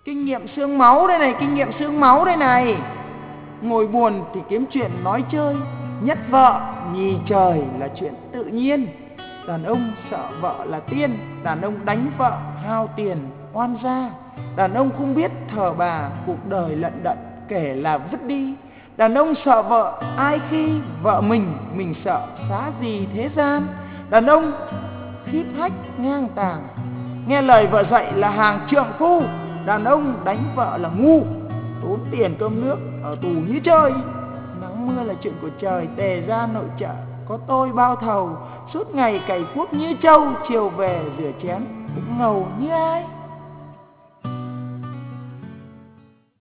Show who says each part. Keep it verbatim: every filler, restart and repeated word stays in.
Speaker 1: Kinh nghiệm xương máu đây này, kinh nghiệm xương máu đây này. Ngồi buồn thì kiếm chuyện nói chơi, nhất vợ nhì trời là chuyện tự nhiên. Đàn ông sợ vợ là tiên, đàn ông đánh vợ hao tiền oan gia. Đàn ông không biết thờ bà, cuộc đời lận đận kể là vứt đi. Đàn ông sợ vợ ai khi vợ mình, mình sợ xá gì thế gian. Đàn ông khít hách ngang tàng, nghe lời vợ dạy là hàng trượng phu. Đàn ông đánh vợ là ngu, tốn tiền cơm nước ở tù như chơi. Nắng mưa là chuyện của trời, tề ra nội trợ có tôi bao thầu. Suốt ngày cày cuốc như trâu, chiều về rửa chén cũng ngầu như ai.